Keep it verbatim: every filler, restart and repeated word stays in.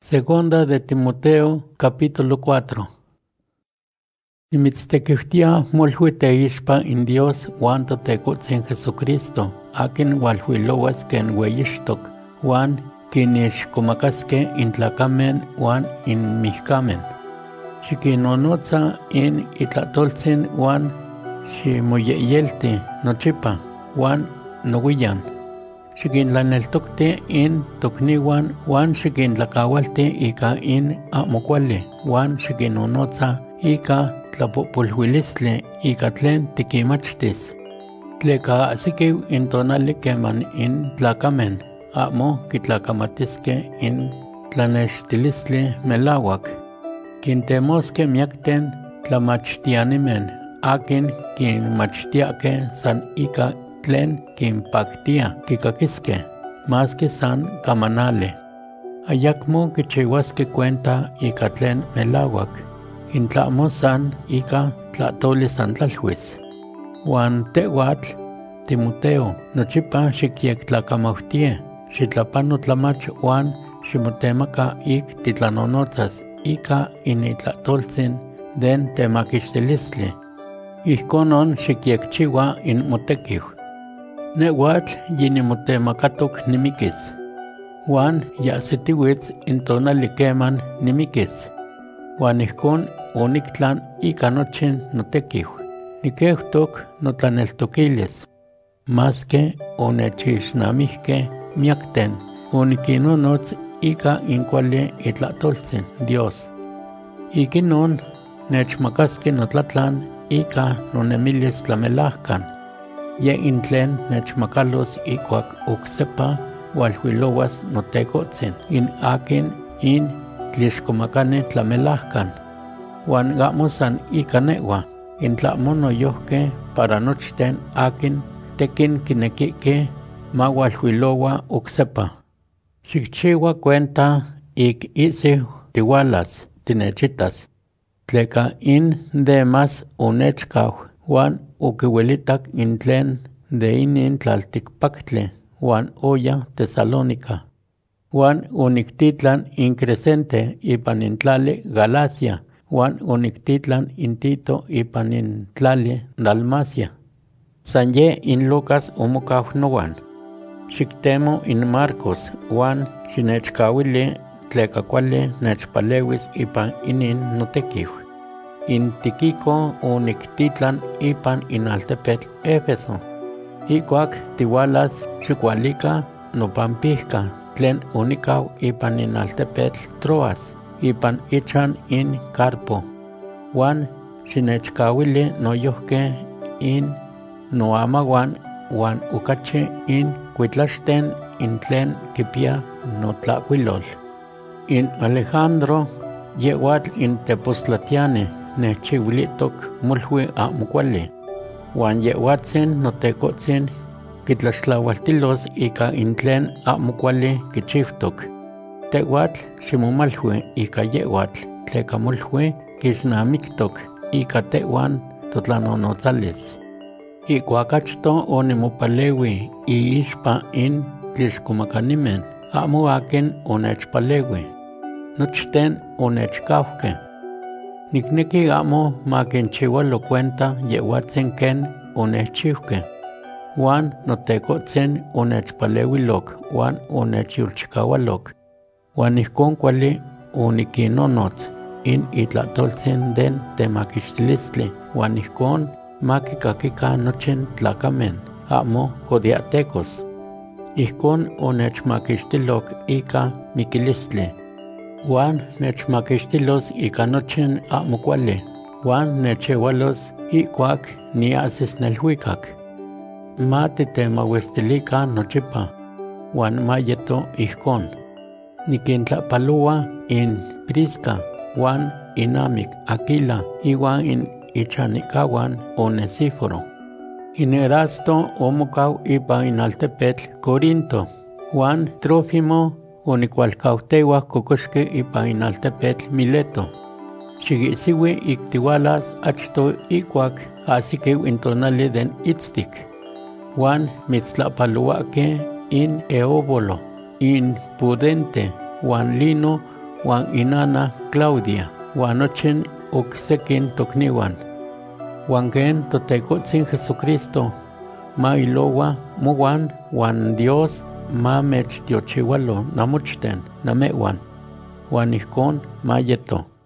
Segunda de Timoteo, capítulo cuatro. Nimitztequihtia molhui teixpa in Dios Juan totecotzin Jesucristo, akin walhuilowas ken ueyixtok, Juan kinixcomacaske in tlacamen Juan in mihcamen. Xiquinonotza in itlatoltzin Juan ximoyeyelti nochipa, Juan noguiyan. Xiquintlaneltocti in tocniwan Juan xiquintlacaualti ika in amocuali, Juan xiquinonotza ika tlapopolhuilistli ika tlen tiquimachtis. Tleca ahsiquiu in tonali queman in tlacamen, amo quitlacamatiske in tlanextilistli melauac. Quintemosque miacten tlamachtianimen, akin quinmachtiaque san ika tlen quinpactia quicaquisque, mas que san camanale. Ayacmo quichihuasque cuenta ika tlen melauac, intlamo san ika tlatoli san tlalhuis. Juan tehuatl, Timoteo, nochipa xiquiectlacamauhtie, xitlapano tlamach Juan ximotemaca ik titlanonotzas ika initlatoltzin den temaquixtilistli. Ihconon xiquiecchiua in motequiu. Nehuatl yinimotemacatoc nimikis. Juan yasitiwitz in tonali queman nimikis. Juan ihcon onictlan ika nochin notequiu. Niqueuhtoc notlaneltoquilis. Masque onechixnamihque miacten, oniquinonotz ika incuali itlatoltzin Dios. Iquinon nechmacasque notlatlan ika nonemilis tlamelahcan. Ye intlen nechmacalos ikuak ocsepa walhuilowas notecotzin, in akin in tlixcomacane tlamelahcan. Juan gamo san ika neua, in tlamo noyohque para nochten akin tekin kinequique ma walhuilowa ocsepa. Xicchiua cuenta ik isi tiwalas tinechitas. Tleca in demas onechcau Juan oquiuelitac in tlen de inin tlalticpactli Juan oya Tesalónica. Juan onictitlan in Crescente ipan in tlali Galacia, Juan onictitlan in Tito ipan in tlali Dalmacia. San ye in Lucas omocau noan. Xictemo in Marcos, Juan xinechcauili tleca cuali nechpalewis ipan inin notequiu. In Tiquico onictitlan ipan in altepetl Éfeso. Icuac tiwalas xicualica nopampihca tlen onicau ipan in altepetl Troas, ipan ichan in Carpo. Juan xinechcauili noyohque in noamaguan Juan ucachi in cuitlaxten in tlen quipia notlacuilol. In Alejandro yehuatl in Tepoztlatiane nechchiuilitoc molhui amocuali. Juan yehuatzin notecotzin quitlaxtlaualtilos ika in tlen amocuali quichiftoc. Tehuatl ximomalhui ika yehuatl tleca molhui quixnamictoc ika tehuan totlanonotzalis. Icuacachto onimopalewi iixpa in tlixcomacanimen, amo akin onechpalewi. Nochten onechcauhque. Nicnequi amo maquinchiualo cuenta yehuatzin ken onechchiuhque. Juan notecotzin onechpalewiloc Juan onechyulchicaualoc. Juan ihcon cuali oniquinonotz in itlatoltzin den temaquixtilistli, Juan ihcon maquicaquica nochin tlacamen, amo jodiatecos. Ihcon onechmaquixtiloc ika miquilistli. Juan nechmaquixtilos ika nochin amo cuali. Juan necheualos icuac niasis nelhuicac. Ma titemauestilica nochipa. Juan mayeto ihcon. Niquintlapalua in Prisca, Juan inamic Aquila, iwan in ichanicawan Onesíforo. In Erasto omocau ipa in altepetl Corinto. Juan Trófimo onicualcauteua cocosque ipa in altepetl Mileto. Xiquisiui ictiwalas achto icuac asiquiu in tonali den itztic. Juan mitztlapaluaque in Eóbolo, in Pudente, Juan Lino Juan inana Claudia, Juan nochin oksekin tokniwan. Juan ken totekotzin Jesucristo, ma ilowa mowan, Juan Dios ma mechtiochiwalo namochten namewan. Juan ihkon ma yeto.